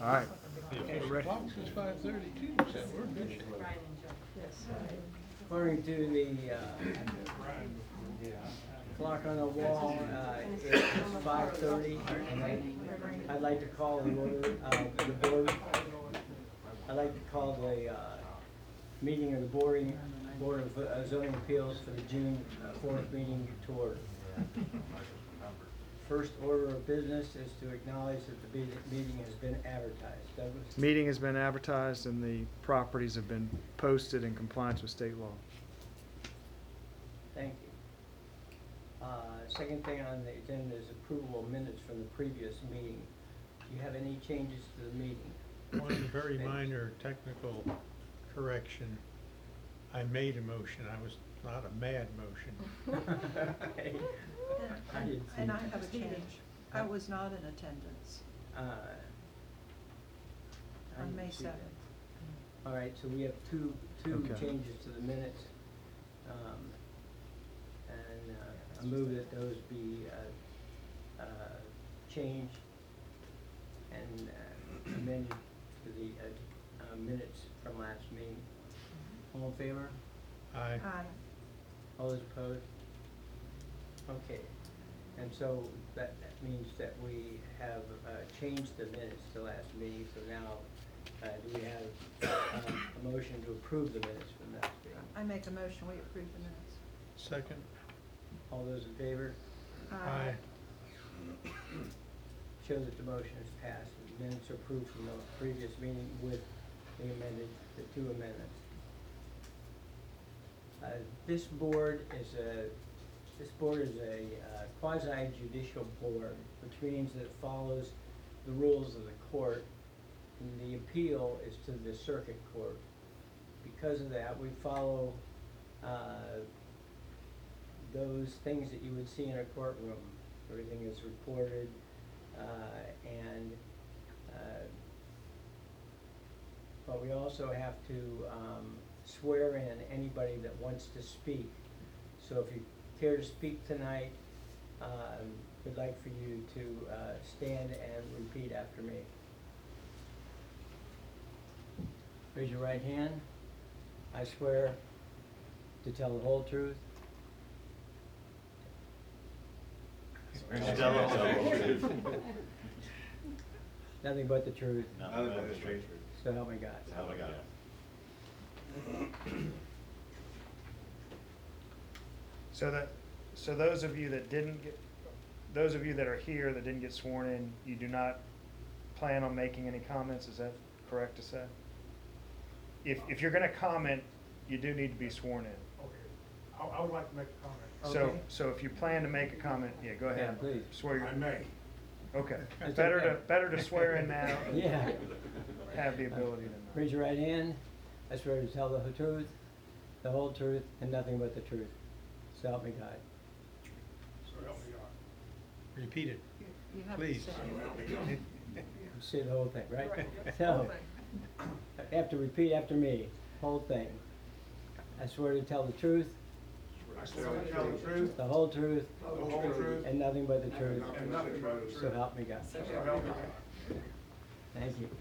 right. The clock says 5:32, so we're in good shape. According to the clock on the wall, it's 5:30, and I'd like to call the order of the board. I'd like to call the meeting of the Board of Zoning Appeals for the June 4th meeting to order. First order of business is to acknowledge that the meeting has been advertised. Douglas? Meeting has been advertised and the properties have been posted in compliance with state law. Thank you. Second thing on the agenda is approval of minutes from the previous meeting. Do you have any changes to the meeting? One very minor technical correction. I made a motion. I was not a mad motion. Okay. I didn't see And I that. have a change. I was not in attendance I on May didn't see that. 7th. All right, so we have two Okay. changes to the minutes. And I move that those be changed and amended to the minutes from last meeting. All in favor? I Aye. All those opposed? Okay, and so that means that we have changed the minutes to last meeting, so now do we have a motion to approve the minutes from last meeting? I make a motion, we approve the minutes. second. All those in favor? Aye. Show that the motion is passed. The minutes are approved from the previous meeting with the two amendments. This board is a quasi judicial board, which means that it follows the rules of the court, and the appeal is to the circuit court. Because of that, we follow those things that you would see in a courtroom. Everything is recorded, but we also have to swear in anybody that wants to speak. So if you care to speak tonight, we'd like for you to stand and repeat after me. Raise your right hand. I swear to tell the whole truth. Nothing but the truth. Nothing but the straight truth. So help me God. So help me God. So those of you that are here that didn't get sworn in, you do not plan on making any comments, is that correct to say? If you're gonna comment, you do need to be sworn in. Okay, I would like to make a comment. Okay. So if you plan to make a comment, yeah, go ahead. Yeah, please. Swear I your, may. okay. That's Better okay. to swear in now. Yeah. Have the ability to know. Raise your right hand. I swear to tell the truth, the whole truth, and nothing but the truth. So help me God. So help me God. Repeat it. You have to Please. say So it. help me God. Say the whole thing, right? Right. So, have to repeat after me, whole thing. I swear to tell the truth, I swear to tell the truth, the whole truth, the whole truth, and nothing but the truth. and nothing but the truth. So help me God. So help me God. Thank you.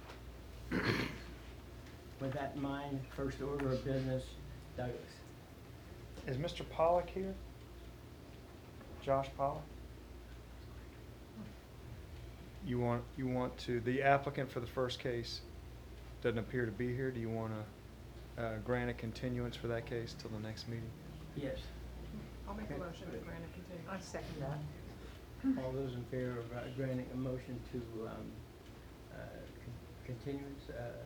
With that in mind, first order of business, Douglas. Is Mr. Pollock here? Josh Pollock? You want to, the applicant for the first case doesn't appear to be here. Do you want to grant a continuance for that case till the next meeting? Yes. I'll make a motion to grant a continuance. I second that. All those in favor of granting a motion to continuance,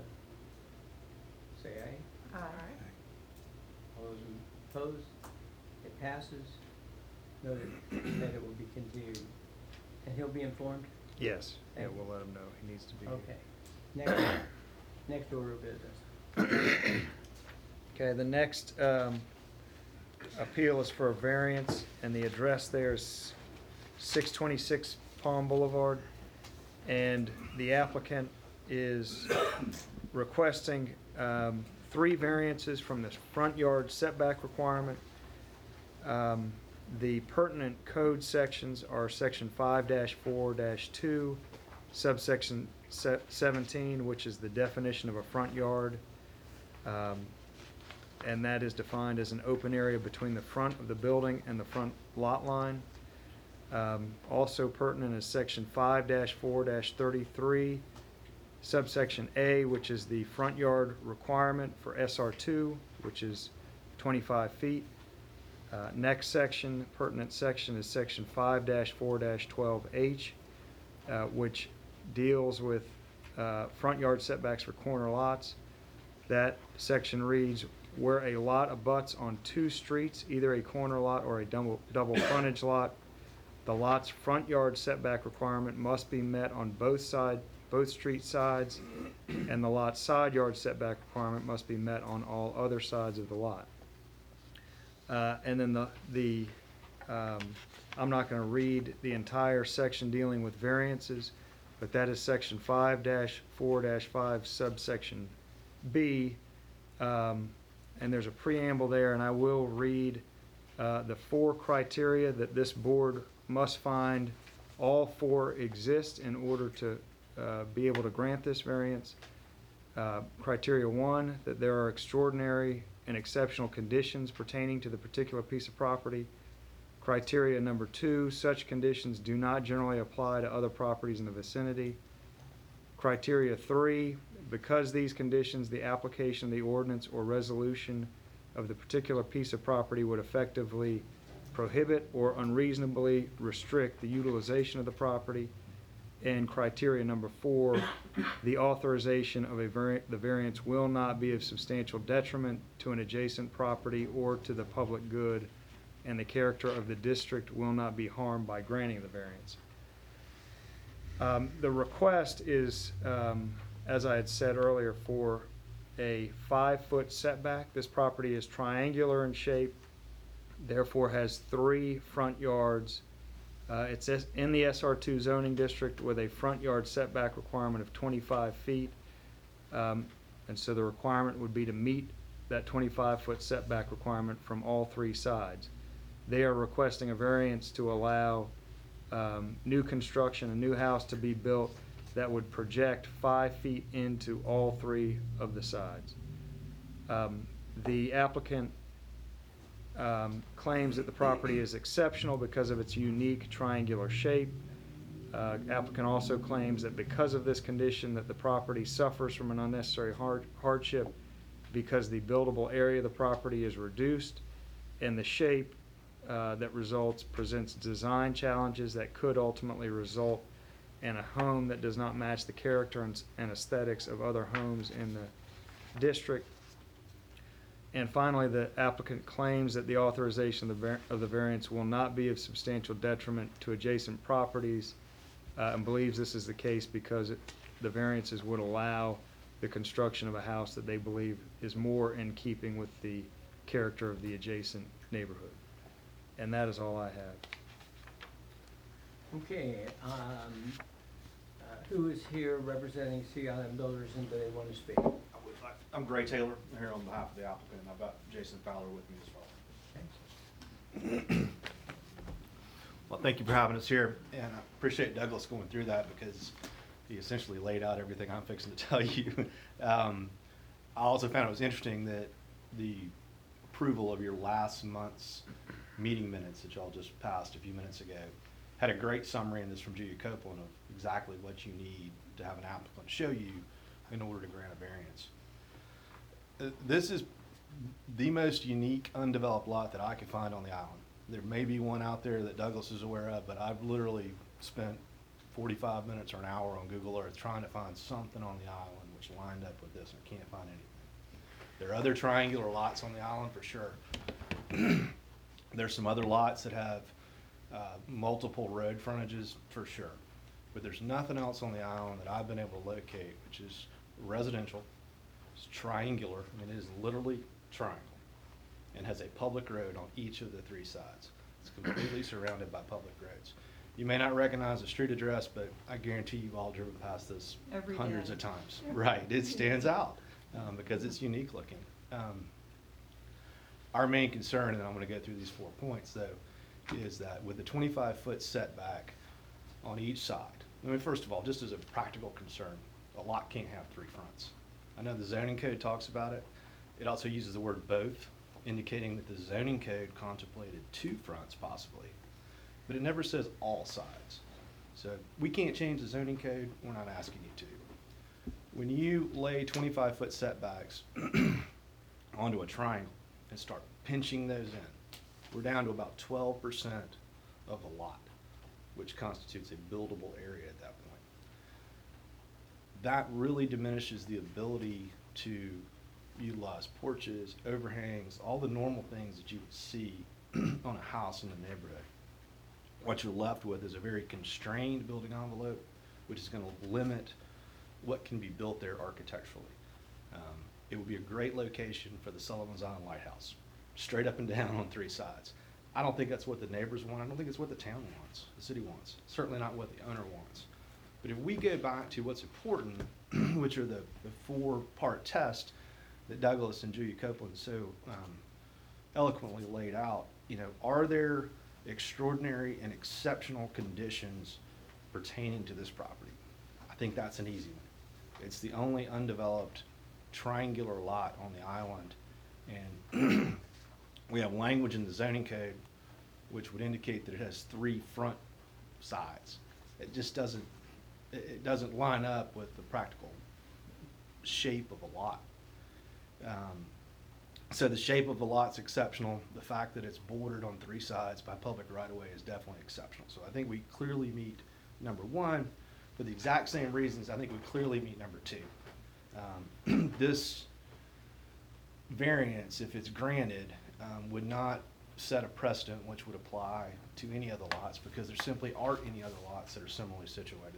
say aye. Aye. All those opposed? It passes. Noted that it will be continued. And he'll be informed? Yes. Yeah, Thank you. we'll let him know. He needs to be here. Okay. Next order of business. Okay, the next appeal is for a variance, and the address there is 626 Palm Boulevard. And the applicant is requesting 3 variances from the front yard setback requirement. The pertinent code sections are section 5-4-2, subsection 17, which is the definition of a front yard. And that is defined as an open area between the front of the building and the front lot line. Also pertinent is section 5-4-33, subsection A, which is the front yard requirement for SR2, which is 25 feet. Next section, pertinent section, is section 5-4-12H, which deals with front yard setbacks for corner lots. That section reads, where a lot abuts on two streets, either a corner lot or a double frontage lot, the lot's front yard setback requirement must be met on both street sides, and the lot's side yard setback requirement must be met on all other sides of the lot. And then I'm not going to read the entire section dealing with variances, but that is section 5-4-5 subsection B. And there's a preamble there, and I will read the 4 criteria that this board must find all 4 exist in order to be able to grant this variance. Criteria 1, that there are extraordinary and exceptional conditions pertaining to the particular piece of property. Criteria number 2, such conditions do not generally apply to other properties in the vicinity. Criteria 3, because these conditions, the application of the ordinance or resolution of the particular piece of property would effectively prohibit or unreasonably restrict the utilization of the property. And criteria number 4, the authorization of the variance will not be of substantial detriment to an adjacent property or to the public good, and the character of the district will not be harmed by granting the variance. The request is, as I had said earlier, for a 5-foot setback. This property is triangular in shape, therefore has 3 front yards. It's in the SR2 zoning district with a front yard setback requirement of 25 feet. And so the requirement would be to meet that 25-foot setback requirement from all 3 sides. They are requesting a variance to allow new construction, a new house to be built that would project 5 feet into all 3 of the sides. The applicant claims that the property is exceptional because of its unique triangular shape. Applicant also claims that because of this condition that the property suffers from an unnecessary hardship because the buildable area of the property is reduced, and the shape that results presents design challenges that could ultimately result in a home that does not match the character and aesthetics of other homes in the district. And finally, the applicant claims that the authorization of the variance will not be of substantial detriment to adjacent properties, and believes this is the case because the variances would allow the construction of a house that they believe is more in keeping with the character of the adjacent neighborhood. And that is all I have. Okay, who is here representing CIM Builders, and do they want to speak? I'm Gray Taylor, I'm here on behalf of the applicant, and I've got Jason Fowler with me as well. Well, thank you for having us here, and I appreciate Douglas going through that because he essentially laid out everything I'm fixing to tell you. I also found it was interesting that the approval of your last month's meeting minutes that y'all just passed a few minutes ago had a great summary in this from Judy Copeland of exactly what you need to have an applicant show you in order to grant a variance. This is the most unique undeveloped lot that I could find on the island. There may be one out there that Douglas is aware of, but I've literally spent 45 minutes or an hour on Google Earth trying to find something on the island which lined up with this, and I can't find anything. There are other triangular lots on the island for sure. There's some other lots that have multiple road frontages for sure, but there's nothing else on the island that I've been able to locate which is residential. It's triangular, I mean, it is literally triangle, and has a public road on each of the 3 sides. It's completely surrounded by public roads. You may not recognize the street address, but I guarantee you've all driven past this Every hundreds day. of times. Right, it stands out because it's unique looking. Our main concern, and I'm going to go through these 4 points though, is that with the 25-foot setback on each side, I mean, first of all, just as a practical concern, a lot can't have 3 fronts. I know the zoning code talks about it. It also uses the word both, indicating that the zoning code contemplated 2 fronts possibly, but it never says all sides. So we can't change the zoning code, we're not asking you to. When you lay 25-foot setbacks onto a triangle and start pinching those in, we're down to about 12% of a lot, which constitutes a buildable area at that point. That really diminishes the ability to utilize porches, overhangs, all the normal things that you would see on a house in the neighborhood. What you're left with is a very constrained building envelope, which is going to limit what can be built there architecturally. It would be a great location for the Sullivan's Island Lighthouse, straight up and down on 3 sides. I don't think that's what the neighbors want. I don't think it's what the town wants, the city wants. Certainly not what the owner wants. But if we go back to what's important, which are the 4-part test that Douglas and Julia Copeland so eloquently laid out, you know, are there extraordinary and exceptional conditions pertaining to this property? I think that's an easy one. It's the only undeveloped triangular lot on the island, and we have language in the zoning code which would indicate that it has 3 front sides. It just doesn't, it doesn't line up with the practical shape of a lot. So the shape of the lot's exceptional. The fact that it's bordered on 3 sides by public right-of-way is definitely exceptional. So I think we clearly meet number 1. For the exact same reasons, I think we clearly meet number 2. This variance, if it's granted, would not set a precedent which would apply to any other lots, because there simply aren't any other lots that are similarly situated.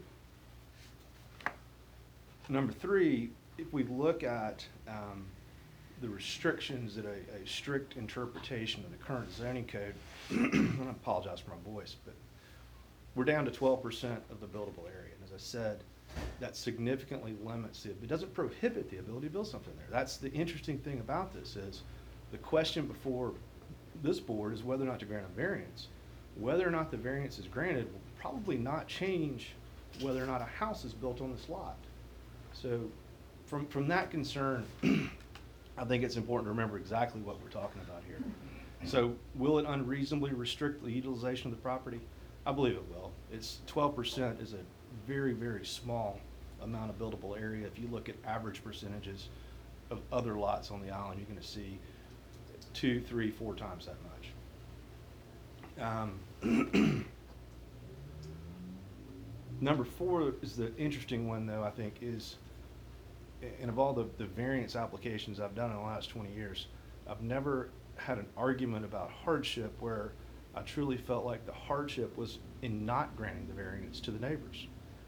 Number 3, if we look at the restrictions that a strict interpretation of the current zoning code, and I apologize for my voice, but we're down to 12% of the buildable area. And as I said, that significantly limits it doesn't prohibit the ability to build something there. That's the interesting thing about this, is the question before this board is whether or not to grant a variance. Whether or not the variance is granted will probably not change whether or not a house is built on this lot. So from that concern, I think it's important to remember exactly what we're talking about here. So will it unreasonably restrict the utilization of the property? I believe it will. It's 12% is a very, very small amount of buildable area. If you look at average percentages of other lots on the island, you're going to see 2, 3, 4 times that much. Number 4 is the interesting one, though, I think, is, and of all the variance applications I've done in the last 20 years, I've never had an argument about hardship where I truly felt like the hardship was in not granting the variance to the neighbors.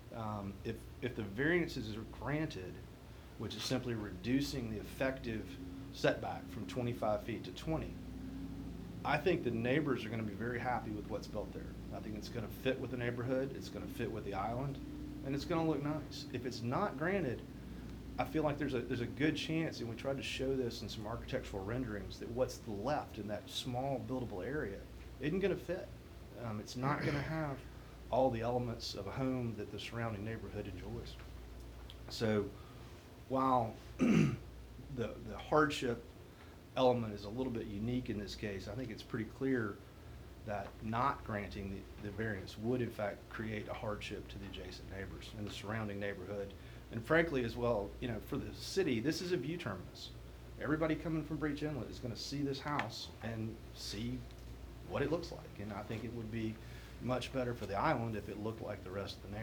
If the variances are granted, which is simply reducing the effective setback from 25 feet to 20, I think the neighbors are going to be very happy with what's built there. I think it's going to fit with the neighborhood, it's going to fit with the island, and it's going to look nice. If it's not granted, I feel like there's a good chance, and we tried to show this in some architectural renderings, that what's left in that small buildable area isn't going to fit. It's not going to have all the elements of a home that the surrounding neighborhood enjoys. So while the hardship element is a little bit unique in this case, I think it's pretty clear that not granting the variance would in fact create a hardship to the adjacent neighbors and the surrounding neighborhood. And frankly as well, you know, for the city, this is a view terminus. Everybody coming from Breach Inlet is going to see this house and see what it looks like. And I think it would be much better for the island if it looked like the rest of the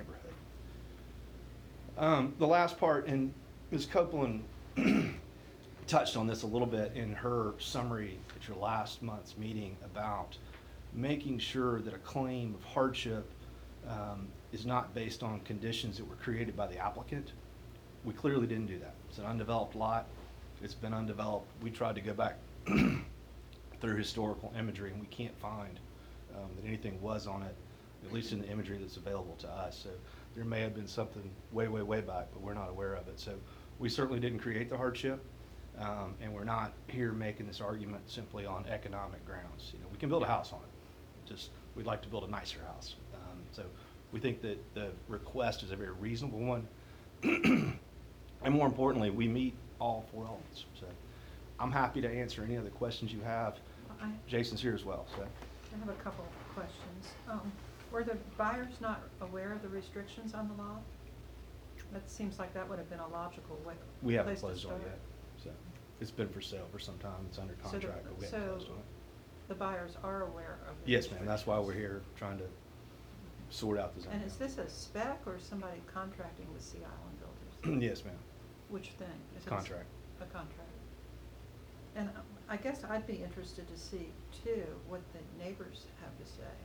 neighborhood. The last part, and Ms. Copeland touched on this a little bit in her summary at your last month's meeting about making sure that a claim of hardship is not based on conditions that were created by the applicant. We clearly didn't do that. It's an undeveloped lot. It's been undeveloped. We tried to go back through historical imagery, and we can't find that anything was on it, at least in the imagery that's available to us. So there may have been something way, way, way back, but we're not aware of it. So we certainly didn't create the hardship, and we're not here making this argument simply on economic grounds. You know, we can build a house on it. Just we'd like to build a nicer house. So We think that the request is a very reasonable one. And more importantly, we meet all 4 elements. So I'm happy to answer any other questions you have. I Jason's here as well, so. I have a couple of questions. Were the buyers not aware of the restrictions on the lot? That seems like that would have been a logical way. We haven't place to closed on it start. yet. So it's been for sale for some time. It's under So the- contract, but we haven't closed on it. The buyers are aware of the Yes, ma'am. That's why we're restrictions. here trying to sort out the zoning. And is this a spec or somebody contracting with Sea Island Builders? Yes, ma'am. Which thing? Is it Contract. A contract. And I guess I'd be interested to see too, what the neighbors have to say.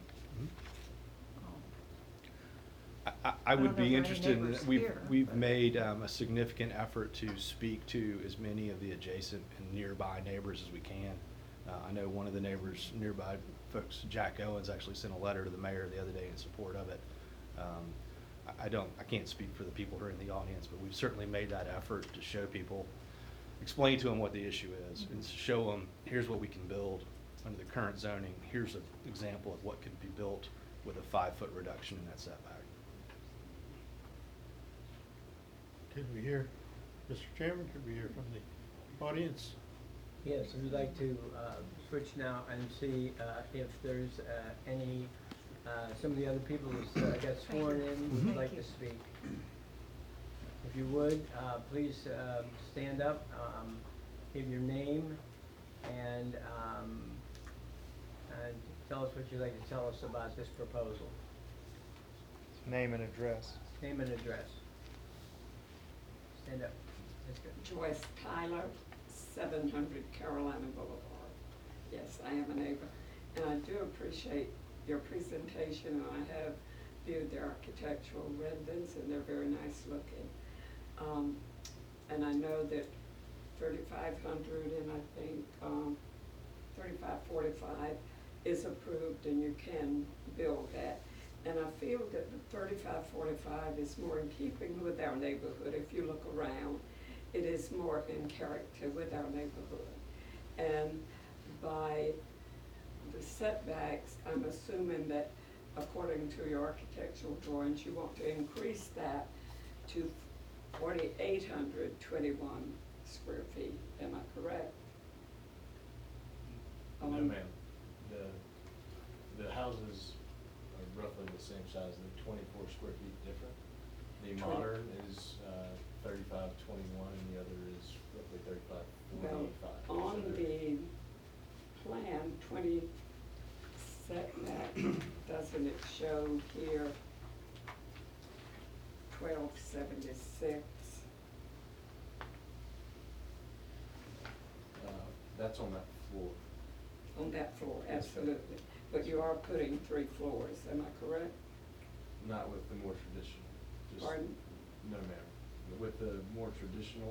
Um, I would don't know be if there are any interested in, neighbors we've here, we've but- made a significant effort to speak to as many of the adjacent and nearby neighbors as we can. I know one of the neighbors nearby, folks, Jack Owens, actually sent a letter to the mayor the other day in support of it. I can't speak for the people who are in the audience, but we've certainly made that effort to show people, explain to them what the issue is, and show them, here's what we can build under the current zoning. Here's an example of what could be built with a 5-foot reduction in that setback. Could we hear, Mr. Chairman, could we hear from the audience? Yes, we'd like to switch now and see if there's any, some of the other people that got sworn in would like to speak. If you would, please stand up, give your name, and tell us what you'd like to tell us about this proposal. Name and address. Name and address. Stand up. That's good. Joyce Tyler, 700 Carolina Boulevard. Yes, I am a neighbor, and I do appreciate your presentation, and I have viewed the architectural renderings, and they're very nice looking. And I know that 3,500 and I think 3,545 is approved, and you can build that. And I feel that the 3,545 is more in keeping with our neighborhood. If you look around, it is more in character with our neighborhood. And by the setbacks, I'm assuming that according to your architectural drawings, you want to increase that to 4,821 square feet. Am I correct? No, ma'am. The houses are roughly the same size, they're 24 square feet different. The modern is 3521 and the other is roughly 3545. Well, on the plan, 20 setback, doesn't it show here 1276? That's on that floor. On that floor, absolutely. But you are putting 3 floors, am I correct? Not with the more traditional. Just- Pardon? No, ma'am. With the more traditional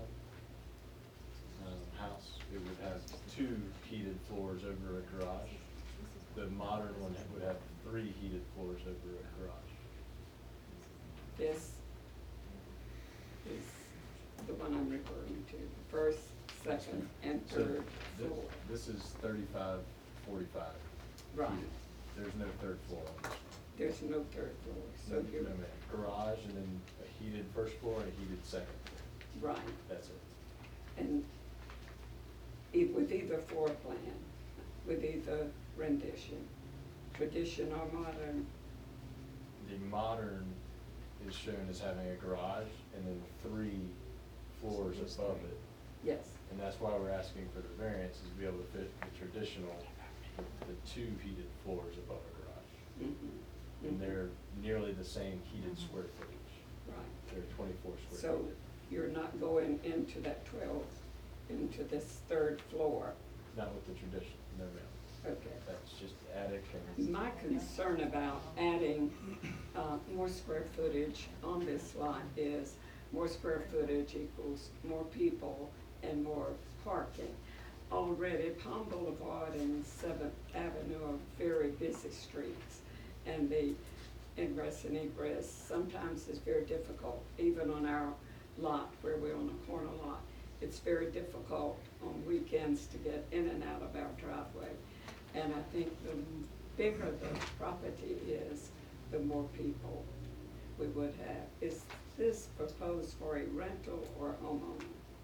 house, it would have 2 heated floors over a garage. The modern one would have 3 heated floors over a garage. This is the one I'm referring to, the first, second, and So third floor. This is 3545. Right. heated. There's no 3rd floor on this one. There's no third floor, so No, you're, ma'am. Garage and then a heated first floor and a heated second floor. right. That's it. And with either floor plan, with either rendition, tradition or modern, The modern is shown as having a garage and then 3 floors above it. yes. And that's why we're asking for the variance, is to be able to fit the traditional, the 2 heated floors above a garage. Mhm. And they're nearly the same heated square footage. Right. They're 24 square So feet. you're not going into that 12, into this third floor? Not with the traditional, no ma'am. Okay. That's just attic and. My concern about adding more square footage on this lot is more square footage equals more people and more parking. Already Palm Boulevard and 7th Avenue are very busy streets, and the ingress and egress sometimes is very difficult, even on our lot where we're on a corner lot. It's very difficult on weekends to get in and out of our driveway. And I think the bigger the property is, the more people we would have. Is this proposed for a rental or a homeowner?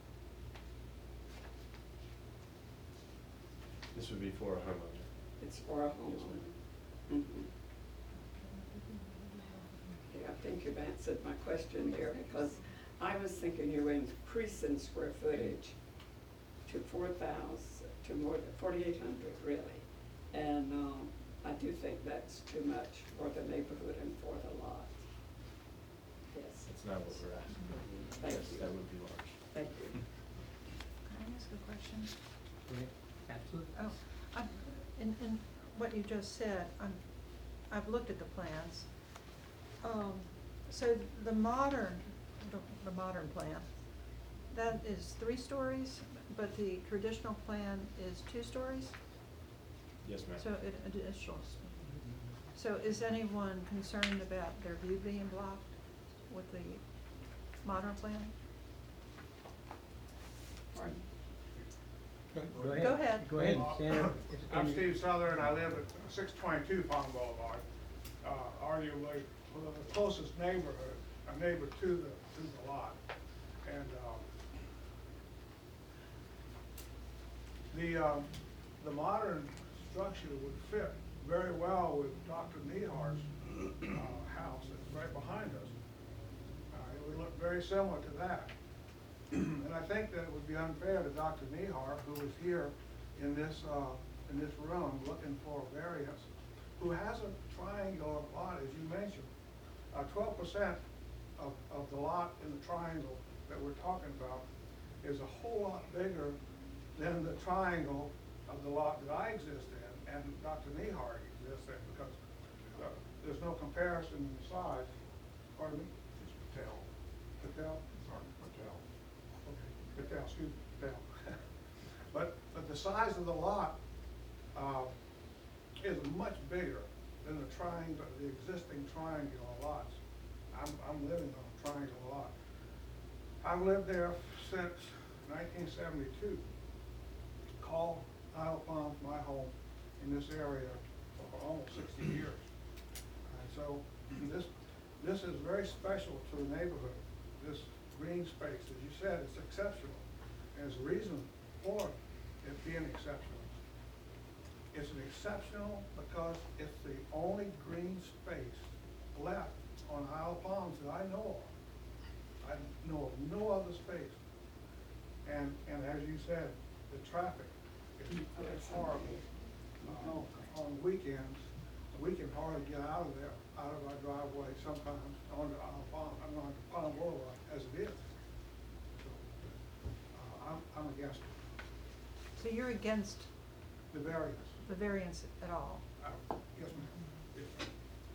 This would be for a homeowner. It's for a homeowner. Mhm. Yeah, I think you've answered my question there, because I was thinking you were increasing square footage to 4,000, to more than 4,800 really. And, I do think that's too much for the neighborhood and for the lot. Yes. That's not what we're asking. Thank Yes, you. that would be large. Thank you. Can I ask a question? Go ahead. Absolutely. Oh, in what you just said, I've looked at the plans. So the modern plan, that is 3 stories, but the traditional plan is 2 stories? Yes, ma'am. So additional. So is anyone concerned about their view being blocked with the modern plan? Pardon? Go ahead. Go ahead. Go ahead, stand up. I'm Steve Souther, and I live at 622 Palm Boulevard. Arguably, the closest neighborhood, a neighbor to the lot. And, the modern structure would fit very well with Dr. Nehar's, house that's right behind us. It would look very similar to that. And I think that it would be unfair to Dr. Nehar, who is here in this room looking for a variance, who has a triangular lot, as you mentioned. 12% of the lot in the triangle that we're talking about is a whole lot bigger than the triangle of the lot that I exist in and Dr. Nehar exists in, because there's no comparison in size. Pardon me? It's Patel. Patel? Sorry, Patel. Okay, Patel, excuse me, Patel. But the size of the lot is much bigger than the triangle, the existing triangular lots. I'm living on a triangular lot. I've lived there since 1972. Call Isle Palms my home in this area for almost 60 years. And so this is very special to the neighborhood. This green space, as you said, it's exceptional. And there's a reason for it being exceptional. It's an exceptional because it's the only green space left on Isle Palms that I know of. I know of no other space. And as you said, the traffic is horrible. On weekends, we can hardly get out of there, out of our driveway sometimes onto Isle Palms, I mean, onto Palm Boulevard as it is. So, I'm against it. So you're against The variance. the variance at all? Yes, ma'am. Yes, ma'am.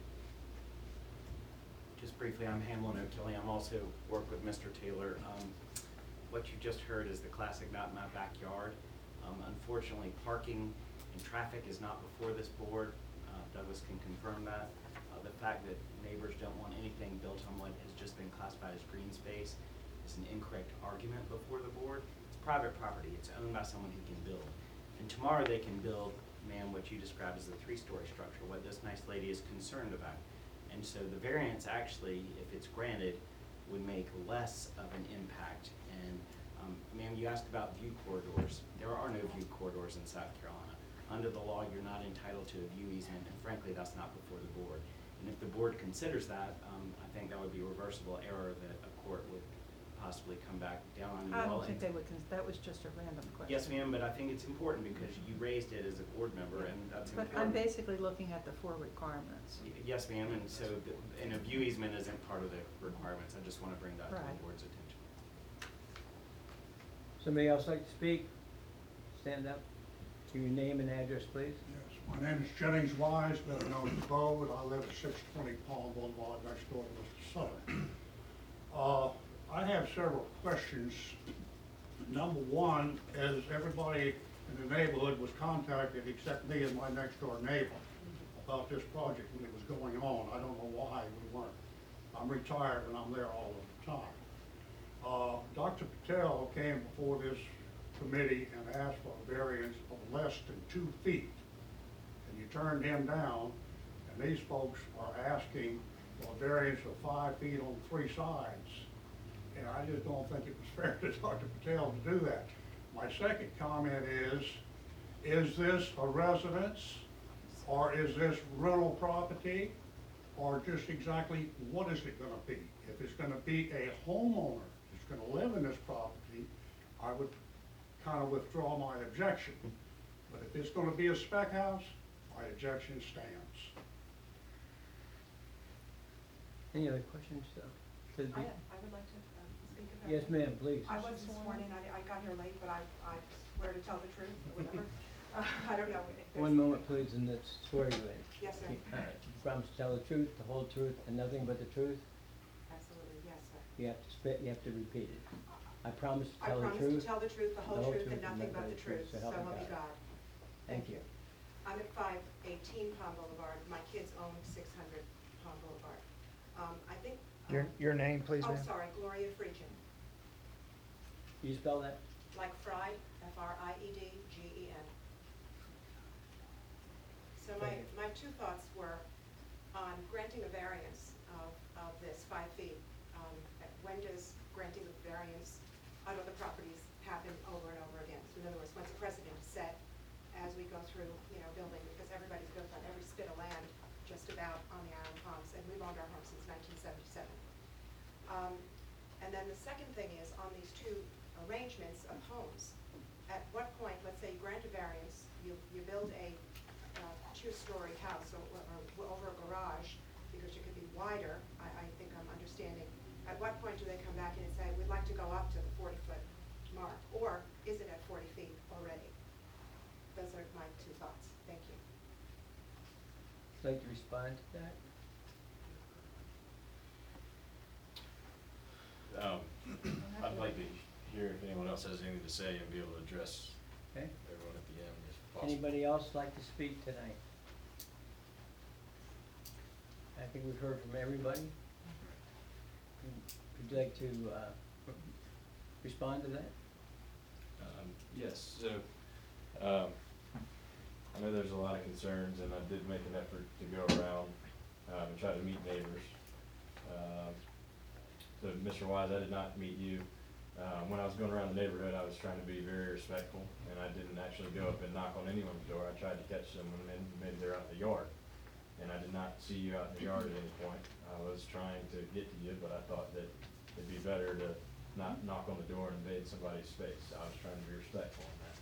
Just briefly, I'm Hamlin O'Kelly. I'm also work with Mr. Taylor. What you just heard is the classic not in my backyard. Unfortunately, parking and traffic is not before this board. Douglas can confirm that. The fact that neighbors don't want anything built on what has just been classified as green space is an incorrect argument before the board. It's private property. It's owned by someone who can build. And tomorrow they can build, ma'am, what you described as a 3-story structure, what this nice lady is concerned about. And so the variance actually, if it's granted, would make less of an impact. And ma'am, you asked about view corridors. There are no view corridors in South Carolina. Under the law, you're not entitled to a view easement, and frankly, that's not before the board. And if the board considers that, I think that would be a reversible error that a court would possibly come back down on you I all. don't think they would, that was just a random question. Yes, ma'am, but I think it's important because you raised it as a board member, and that's But important. I'm basically looking at the 4 requirements. Yes, ma'am, and so, and a view easement isn't part of the requirements. I just want to bring that to Right. the board's attention. Somebody else like to speak? Stand up. Give your name and address, please. Yes, my name is Jennings Wise, better known as Bo, and I live at 620 Palm Boulevard next door to Mr. Sutter. I have several questions. Number one is everybody in the neighborhood was contacted except me and my next door neighbor about this project when it was going on. I don't know why we weren't. I'm retired and I'm there all the time. Dr. Patel came before this committee and asked for a variance of less than 2 feet. And you turned him down, and these folks are asking for a variance of 5 feet on 3 sides. And I just don't think it was fair to Dr. Patel to do that. My second comment is this a residence, or is this rental property, or just exactly what is it gonna be? If it's gonna be a homeowner that's gonna live in this property, I would kind of withdraw my objection. But if it's gonna be a spec house, my objection stands. Any other questions, to the? I would like to speak about. Yes, ma'am, please. I was sworn in, I got here late, but I swear to tell the truth, or whatever. I don't know. One moment, please, and let's swear you in. Yes, sir. You promise to tell the truth, the whole truth, and nothing but the truth? Absolutely, yes, sir. You have to spit, you have to repeat it. I promise to I tell the promise to truth. tell the truth, the whole truth, and nothing but the truth, so help me God. Thank you. I'm at 518 Palm Boulevard. My kids own 600 Palm Boulevard. I think. Your name, please, Oh, ma'am? sorry, Gloria Friedgen. You spell that? Like fried, Friedgen. So Thank you. my two thoughts were on granting a variance of this 5 feet. When does granting a variance on other properties happen over and over again? So in other words, when's a precedent set as we go through, building, because everybody's built on every spit of land just about on the Island of Palms, and we've owned our home since 1977. And then the second thing is, on these two arrangements of homes, at what point, let's say you grant a variance, you build a two-story house or over a garage, because it could be wider, I think I'm understanding. At what point do they come back in and say, we'd like to go up to the 40-foot mark, or is it at 40 feet already? Those are my two thoughts. Thank you. Would you like to respond to that? I'd like to hear if anyone else has anything to say and be able to address Okay. everyone at the end if possible. Anybody else like to speak tonight? I think we've heard from everybody. Would you like to respond to that? Yes, so, I know there's a lot of concerns, and I did make an effort to go around, and try to meet neighbors. So, Mr. Wise, I did not meet you. When I was going around the neighborhood, I was trying to be very respectful, and I didn't actually go up and knock on anyone's door. I tried to catch them when maybe they're out in the yard. And I did not see you out in the yard at any point. I was trying to get to you, but I thought that it'd be better to not knock on the door and invade somebody's space. I was trying to be respectful in that.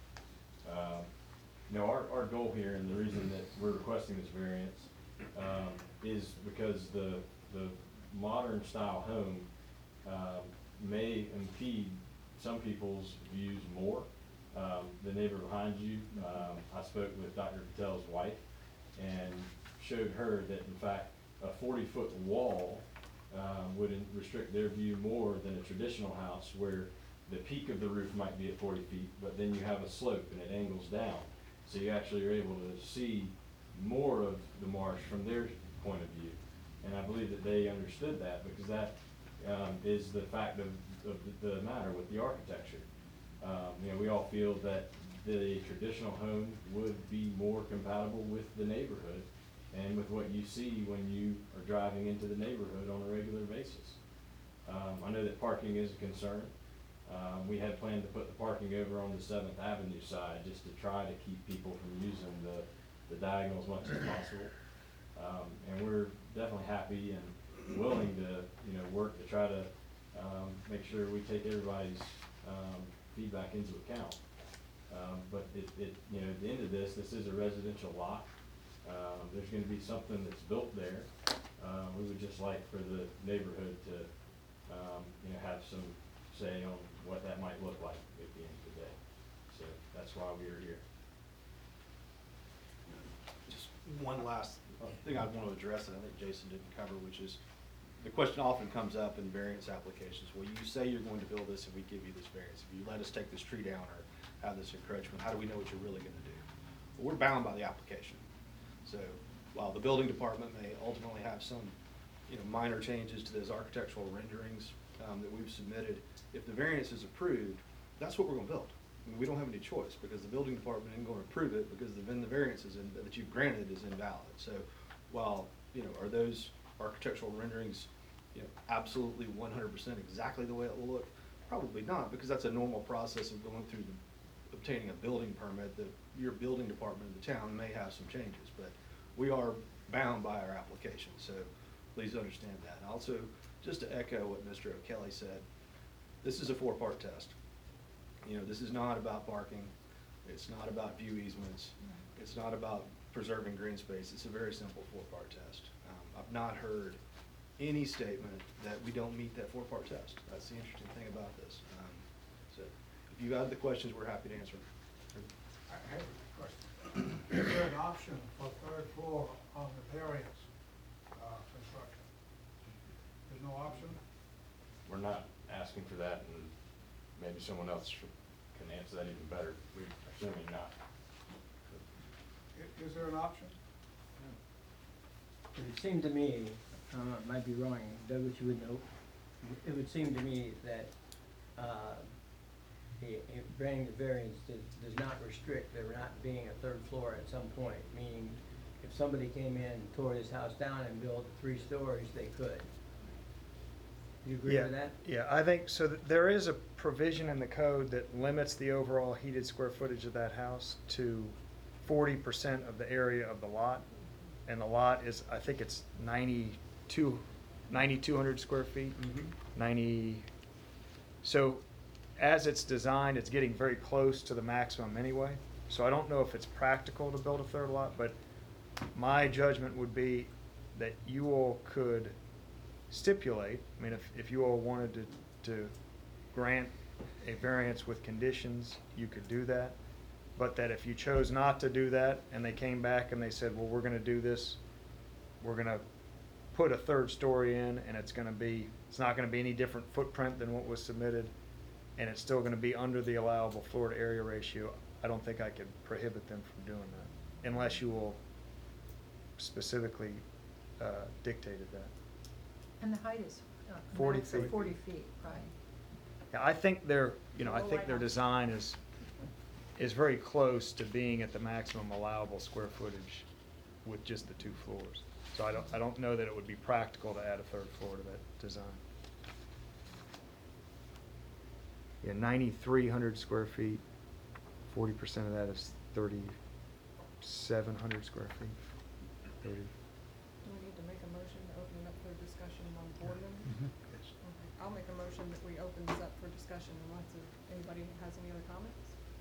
Our goal here, and the reason that we're requesting this variance, is because the modern style home, may impede some people's views more. The neighbor behind you, I spoke with Dr. Patel's wife and showed her that in fact a 40-foot wall would restrict their view more than a traditional house where the peak of the roof might be at 40 feet, but then you have a slope and it angles down. So you actually are able to see more of the marsh from their point of view. And I believe that they understood that, because that is the fact of the matter with the architecture. We all feel that the traditional home would be more compatible with the neighborhood and with what you see when you are driving into the neighborhood on a regular basis. I know that parking is a concern. We had planned to put the parking over on the 7th Avenue side just to try to keep people from using the diagonal as much as possible. And we're definitely happy and willing to, work to try to make sure we take everybody's feedback into account. But at the end of this is a residential lot. There's gonna be something that's built there. We would just like for the neighborhood to, have some say on what that might look like at the end of the day. So that's why we are here. Just one last thing I'd want to address that I think Jason didn't cover, which is the question often comes up in variance applications. Well, you say you're going to build this if we give you this variance. If you let us take this tree down or have this encroachment, how do we know what you're really going to do? Well, we're bound by the application. So while the building department may ultimately have some, minor changes to those architectural renderings that we've submitted, if the variance is approved, that's what we're going to build. I mean, we don't have any choice, because the building department isn't going to approve it, because the variance that you've granted is invalid. So while, are those architectural renderings, absolutely 100% exactly the way it will look? Probably not, because that's a normal process of going through obtaining a building permit, that your building department of the town may have some changes, but we are bound by our application, so please understand that. Also, just to echo what Mr. O'Kelly said, this is a 4-part test. This is not about parking, it's not about view easements, it's not about preserving green space, it's a very simple 4-part test. I've not heard any statement that we don't meet that 4-part test. That's the interesting thing about this. So if you have the questions, we're happy to answer them. I have a question. Is there an option for third floor on the variance construction? There's no option? We're not asking for that, and maybe someone else can answer that even better. We're assuming not. Is there an option? It would seem to me, I might be wrong, Douglas, you would know, it would seem to me that granting the variance does not restrict there not being a 3rd floor at some point, meaning if somebody came in and tore this house down and built 3 stories, they could. Do you agree with that? Yeah, I think, so there is a provision in the code that limits the overall heated square footage of that house to 40% of the area of the lot. And the lot is, I think it's 9,200 square feet. 90, so as it's designed, it's getting very close to the maximum anyway. So I don't know if it's practical to build a 3rd lot, but my judgment would be that you all could stipulate, I mean, if you all wanted to grant a variance with conditions, you could do that. But that if you chose not to do that and they came back and they said, well, we're gonna do this, we're gonna put a 3rd story in, and it's not gonna be any different footprint than what was submitted, and it's still gonna be under the allowable floor to area ratio, I don't think I could prohibit them from doing that, unless you all specifically dictated that. And the height is 40 max of feet. 40 feet, right? Yeah, I think their design is very close to being at the maximum allowable square footage with just the 2 floors. So I don't know that it would be practical to add a 3rd floor to that design. Yeah, 9,300 square feet, 40% of that is 3,700 square feet. 30. Do we need to make a motion to open it up for discussion among board members? Yes. Okay. I'll make a motion that we open this up for discussion unless anybody has any other comments.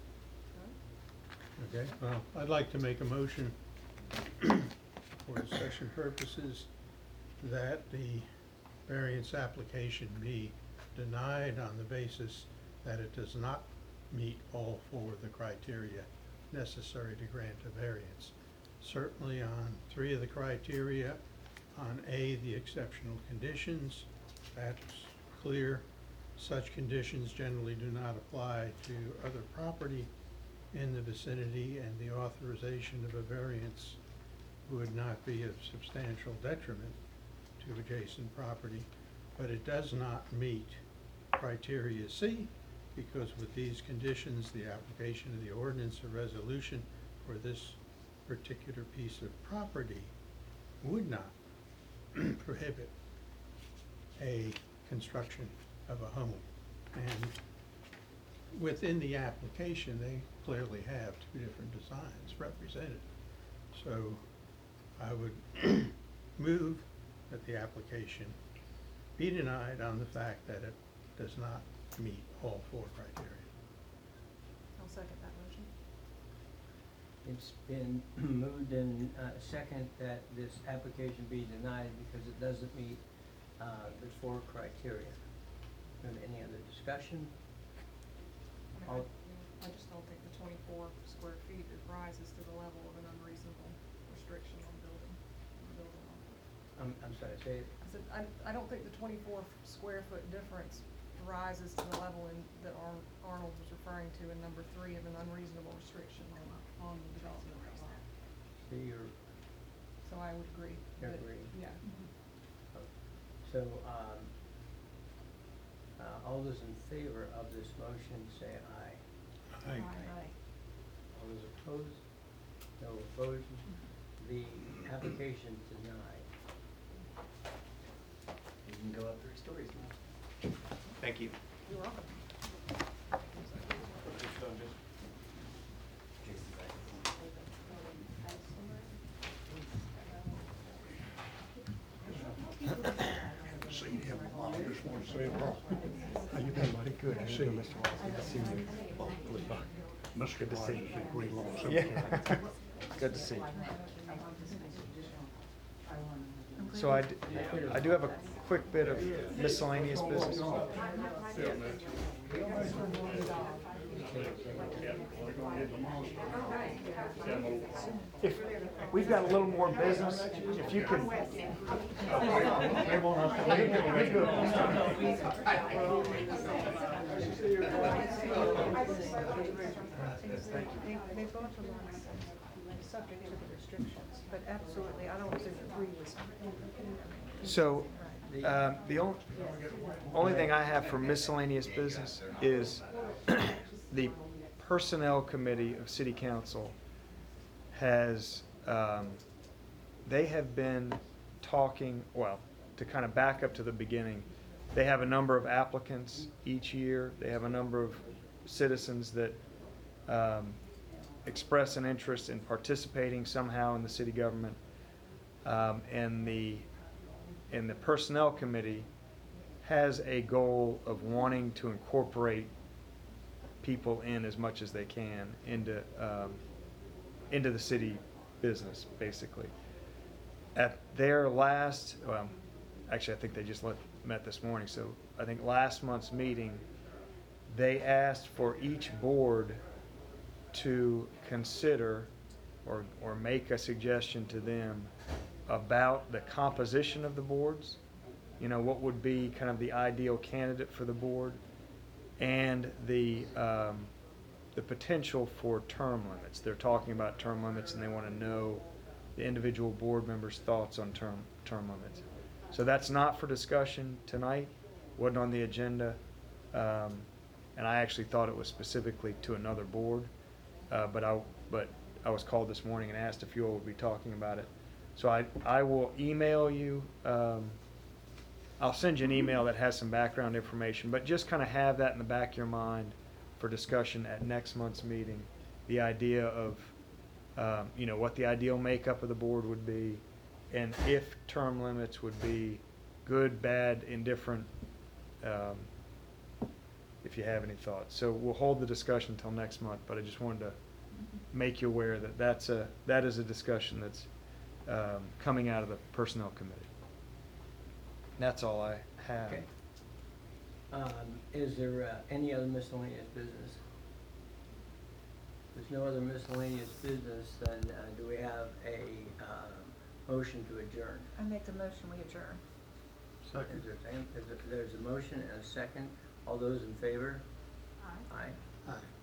None? Okay, well, I'd like to make a motion for discussion purposes that the variance application be denied on the basis that it does not meet all 4 of the criteria necessary to grant a variance. Certainly on 3 of the criteria, on A, the exceptional conditions, that's clear. Such conditions generally do not apply to other property in the vicinity, and the authorization of a variance would not be of substantial detriment to adjacent property. But it does not meet criteria C, because with these conditions, the application of the ordinance or resolution for this particular piece of property would not prohibit a construction of a home. And within the application, they clearly have 2 different designs represented. So I would move that the application be denied on the fact that it does not meet all 4 criteria. I'll second that motion. It's been moved and second that this application be denied because it doesn't meet the 4 criteria. Any other discussion? I just don't think the 24 square feet rises to the level of an unreasonable restriction on building. I'm sorry, say it. I don't think the 24 square foot difference rises to the level that Arnold was referring to in number 3 of an unreasonable restriction on the development of the lot. So you're, So I would agree. You that- agree. Yeah. so, all those in favor of this motion say aye. Aye. All those opposed? No opposed. The application is denied. can go up 3 stories now. Thank you. You're welcome. See him, I just want to say hello. How you doing, buddy? Good to see you. Good to see you. Mr. Wise is a great long cemetery. Good to see you. So I do have a quick bit of miscellaneous business. If we've got a little more business, if you could. They both are subject to the restrictions, but absolutely, I don't agree with something. So, the only thing I have for miscellaneous business is the Personnel Committee of City Council has, they have been talking, well, to kind of back up to the beginning, they have a number of applicants each year. They have a number of citizens that express an interest in participating somehow in the city government. And the Personnel Committee has a goal of wanting to incorporate people in as much as they can into the city business, basically. At their last, well, actually I think they just met this morning, so I think last month's meeting, they asked for each board to consider or make a suggestion to them about the composition of the boards, you know, what would be kind of the ideal candidate for the board, and the potential for term limits. They're talking about term limits, and they want to know the individual board members' thoughts on term limits. So that's not for discussion tonight, wasn't on the agenda, and I actually thought it was specifically to another board, but I was called this morning and asked if you all would be talking about it. So I will email you, I'll send you an email that has some background information, but just kind of have that in the back of your mind for discussion at next month's meeting. The idea of, you know, what the ideal makeup of the board would be, and if term limits would be good, bad, indifferent, if you have any thoughts. So we'll hold the discussion until next month, but I just wanted to make you aware that that is a discussion that's coming out of the Personnel Committee. That's all I have. Okay. Is there any other miscellaneous business? If there's no other miscellaneous business, then do we have a motion to adjourn? I make the motion, we adjourn. Second. There's a motion and a second. All those in favor? Aye. Aye. Aye.